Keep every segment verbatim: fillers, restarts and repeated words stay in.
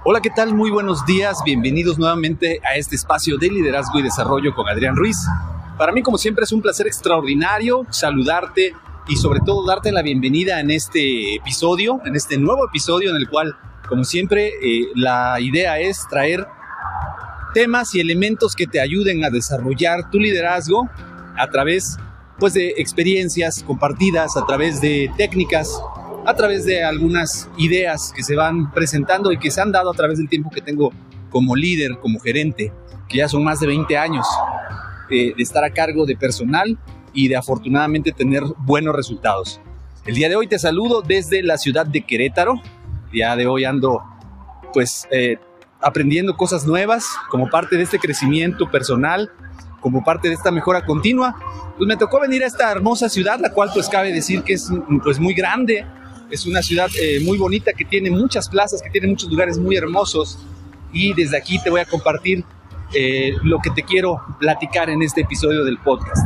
Hola, ¿qué tal? Muy buenos días, bienvenidos nuevamente a este espacio de liderazgo y desarrollo con Adrián Ruiz. Para mí, como siempre, es un placer extraordinario saludarte y sobre todo darte la bienvenida en este episodio, en este nuevo episodio en el cual, como siempre, eh, la idea es traer temas y elementos que te ayuden a desarrollar tu liderazgo a través pues, de experiencias compartidas, a través de técnicas, a través de algunas ideas que se van presentando y que se han dado a través del tiempo que tengo como líder, como gerente, que ya son más de veinte años eh, de estar a cargo de personal y de afortunadamente tener buenos resultados. El día de hoy te saludo desde la ciudad de Querétaro. El día de hoy ando pues eh, aprendiendo cosas nuevas como parte de este crecimiento personal, como parte de esta mejora continua. Pues me tocó venir a esta hermosa ciudad, la cual pues cabe decir que es pues muy grande. Es una ciudad eh, muy bonita que tiene muchas plazas, que tiene muchos lugares muy hermosos, y desde aquí te voy a compartir eh, lo que te quiero platicar en este episodio del podcast.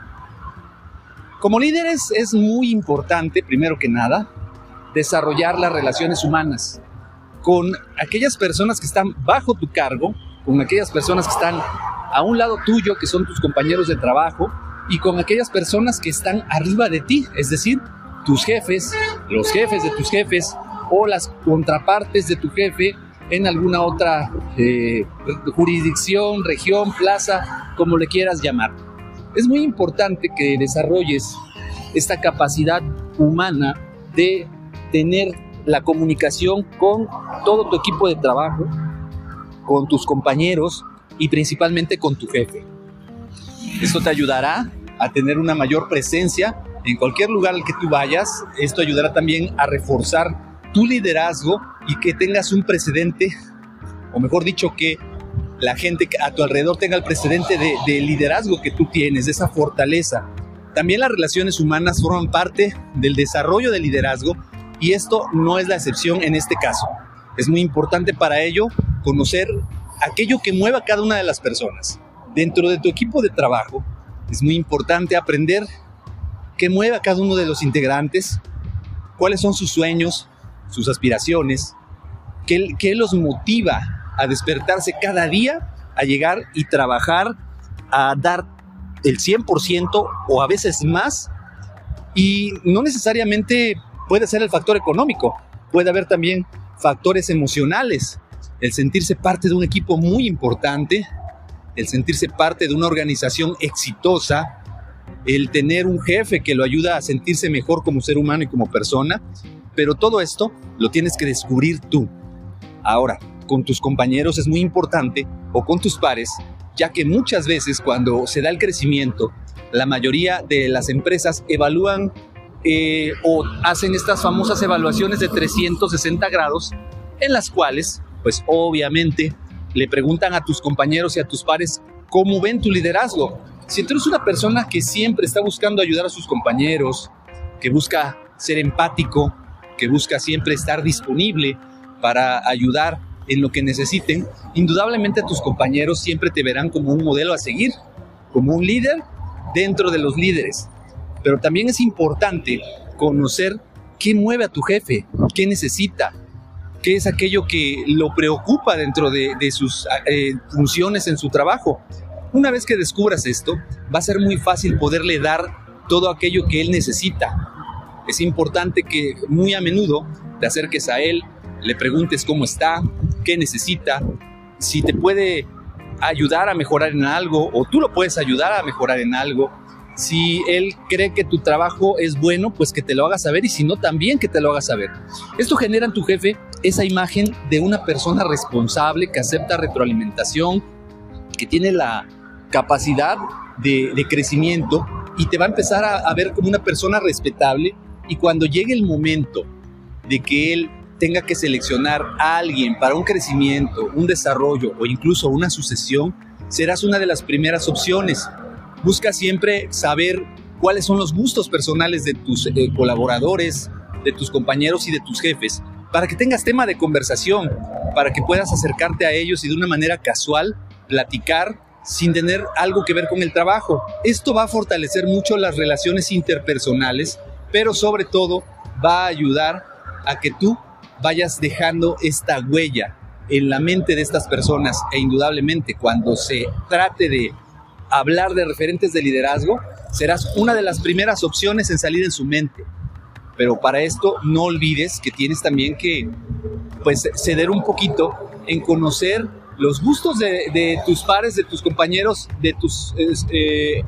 Como líderes es muy importante, primero que nada, desarrollar las relaciones humanas con aquellas personas que están bajo tu cargo, con aquellas personas que están a un lado tuyo, que son tus compañeros de trabajo, y con aquellas personas que están arriba de ti, es decir, tus jefes, los jefes de tus jefes o las contrapartes de tu jefe en alguna otra eh, jurisdicción, región, plaza, como le quieras llamar. Es muy importante que desarrolles esta capacidad humana de tener la comunicación con todo tu equipo de trabajo, con tus compañeros y principalmente con tu jefe. Esto te ayudará a tener una mayor presencia en cualquier lugar al que tú vayas. Esto ayudará también a reforzar tu liderazgo y que tengas un precedente, o mejor dicho, que la gente a tu alrededor tenga el precedente de, de liderazgo que tú tienes, de esa fortaleza. También las relaciones humanas forman parte del desarrollo del liderazgo y esto no es la excepción en este caso. Es muy importante para ello conocer aquello que mueva a cada una de las personas. Dentro de tu equipo de trabajo es muy importante aprender qué mueve a cada uno de los integrantes, cuáles son sus sueños, sus aspiraciones, qué, qué los motiva a despertarse cada día, a llegar y trabajar, a dar el cien por ciento o a veces más. Y no necesariamente puede ser el factor económico, puede haber también factores emocionales, el sentirse parte de un equipo muy importante, el sentirse parte de una organización exitosa, el tener un jefe que lo ayuda a sentirse mejor como ser humano y como persona, pero todo esto lo tienes que descubrir tú. Ahora, con tus compañeros es muy importante, o con tus pares, ya que muchas veces cuando se da el crecimiento, la mayoría de las empresas evalúan eh, o hacen estas famosas evaluaciones de trescientos sesenta grados, en las cuales, pues obviamente, le preguntan a tus compañeros y a tus pares cómo ven tu liderazgo. Si tú eres una persona que siempre está buscando ayudar a sus compañeros, que busca ser empático, que busca siempre estar disponible para ayudar en lo que necesiten, indudablemente tus compañeros siempre te verán como un modelo a seguir, como un líder dentro de los líderes. Pero también es importante conocer qué mueve a tu jefe, qué necesita, qué es aquello que lo preocupa dentro de, de sus eh, funciones en su trabajo. Una vez que descubras esto, va a ser muy fácil poderle dar todo aquello que él necesita. Es importante que muy a menudo te acerques a él, le preguntes cómo está, qué necesita, si te puede ayudar a mejorar en algo o tú lo puedes ayudar a mejorar en algo. Si él cree que tu trabajo es bueno, pues que te lo haga saber, y si no, también que te lo haga saber. Esto genera en tu jefe esa imagen de una persona responsable que acepta retroalimentación, que tiene la capacidad de, de crecimiento y te va a empezar a, a ver como una persona respetable. Y cuando llegue el momento de que él tenga que seleccionar a alguien para un crecimiento, un desarrollo o incluso una sucesión, serás una de las primeras opciones. Busca siempre saber cuáles son los gustos personales de tus eh, colaboradores, de tus compañeros y de tus jefes, para que tengas tema de conversación, para que puedas acercarte a ellos y de una manera casual platicar sin tener algo que ver con el trabajo. Esto va a fortalecer mucho las relaciones interpersonales, pero sobre todo va a ayudar a que tú vayas dejando esta huella en la mente de estas personas, e indudablemente cuando se trate de hablar de referentes de liderazgo, serás una de las primeras opciones en salir en su mente. Pero para esto no olvides que tienes también que pues, ceder un poquito en conocer los gustos de, de tus pares, de tus compañeros, de tus, eh,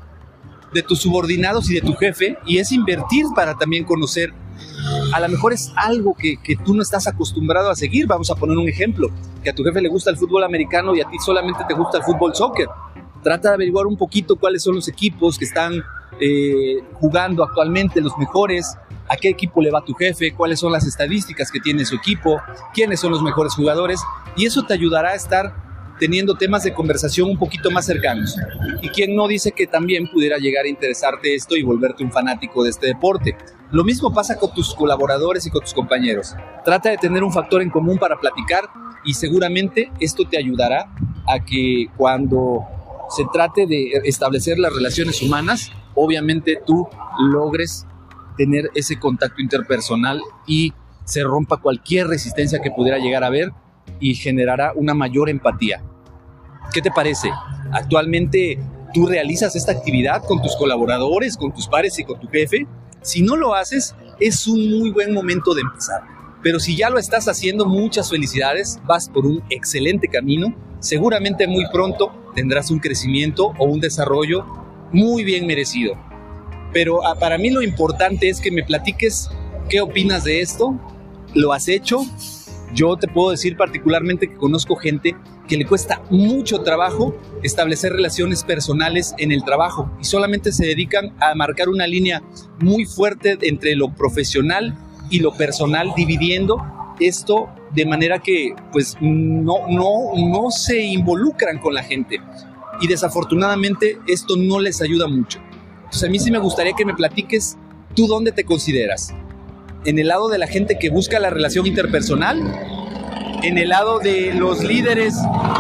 de tus subordinados y de tu jefe, y es invertir para también conocer. A lo mejor es algo que, que tú no estás acostumbrado a seguir. Vamos a poner un ejemplo, que a tu jefe le gusta el fútbol americano y a ti solamente te gusta el fútbol soccer. Trata de averiguar un poquito cuáles son los equipos que están eh, jugando actualmente, los mejores, a qué equipo le va tu jefe, cuáles son las estadísticas que tiene su equipo, quiénes son los mejores jugadores, y eso te ayudará a estar teniendo temas de conversación un poquito más cercanos. Y quién no dice que también pudiera llegar a interesarte esto y volverte un fanático de este deporte. Lo mismo pasa con tus colaboradores y con tus compañeros. Trata de tener un factor en común para platicar y seguramente esto te ayudará a que cuando se trate de establecer las relaciones humanas, obviamente tú logres tener ese contacto interpersonal y se rompa cualquier resistencia que pudiera llegar a haber y generará una mayor empatía. ¿Qué te parece? ¿Actualmente tú realizas esta actividad con tus colaboradores, con tus pares y con tu jefe? Si no lo haces, es un muy buen momento de empezar. Pero si ya lo estás haciendo, muchas felicidades, vas por un excelente camino. Seguramente muy pronto tendrás un crecimiento o un desarrollo muy bien merecido. Pero ah, para mí lo importante es que me platiques qué opinas de esto. ¿Lo has hecho? Yo te puedo decir particularmente que conozco gente que le cuesta mucho trabajo establecer relaciones personales en el trabajo y solamente se dedican a marcar una línea muy fuerte entre lo profesional y lo personal, dividiendo esto de manera que pues no, no, no se involucran con la gente y desafortunadamente esto no les ayuda mucho. Entonces a mí sí me gustaría que me platiques tú dónde te consideras. ¿En el lado de la gente que busca la relación interpersonal? ¿En el lado de los líderes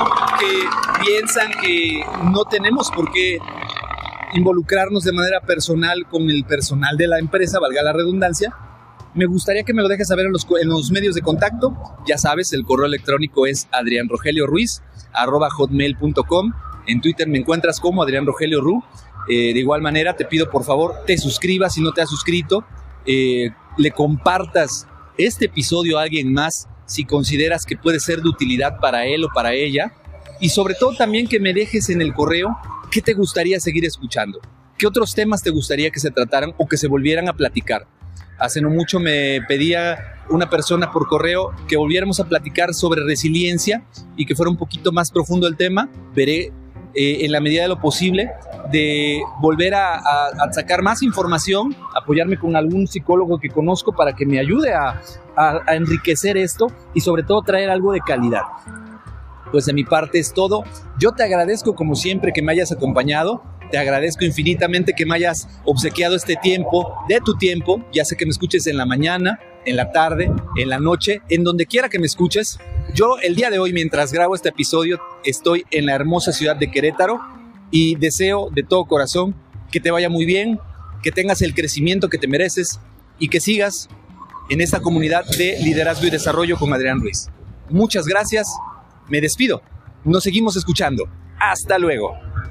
que piensan que no tenemos por qué involucrarnos de manera personal con el personal de la empresa, valga la redundancia? Me gustaría que me lo dejes saber en los, en los medios de contacto. Ya sabes, el correo electrónico es adrian rogelio ruiz arroba hotmail punto com. En Twitter me encuentras como Adrián Rogelio Ru. Eh, de igual manera te pido por favor te suscribas si no te has suscrito. Eh, le compartas este episodio a alguien más si consideras que puede ser de utilidad para él o para ella, y sobre todo también que me dejes en el correo qué te gustaría seguir escuchando, qué otros temas te gustaría que se trataran o que se volvieran a platicar. Hace no mucho me pedía una persona por correo que volviéramos a platicar sobre resiliencia y que fuera un poquito más profundo el tema. Veré Eh, en la medida de lo posible de volver a, a, a sacar más información, apoyarme con algún psicólogo que conozco para que me ayude a, a, a enriquecer esto y sobre todo traer algo de calidad. Pues de mi parte es todo. Yo te agradezco como siempre que me hayas acompañado. Te agradezco infinitamente que me hayas obsequiado este tiempo, de tu tiempo. Ya sé que me escuches en la mañana, en la tarde, en la noche, en donde quiera que me escuches. Yo el día de hoy, mientras grabo este episodio, estoy en la hermosa ciudad de Querétaro y deseo de todo corazón que te vaya muy bien, que tengas el crecimiento que te mereces y que sigas en esta comunidad de liderazgo y desarrollo con Adrián Ruiz. Muchas gracias, me despido, nos seguimos escuchando. Hasta luego.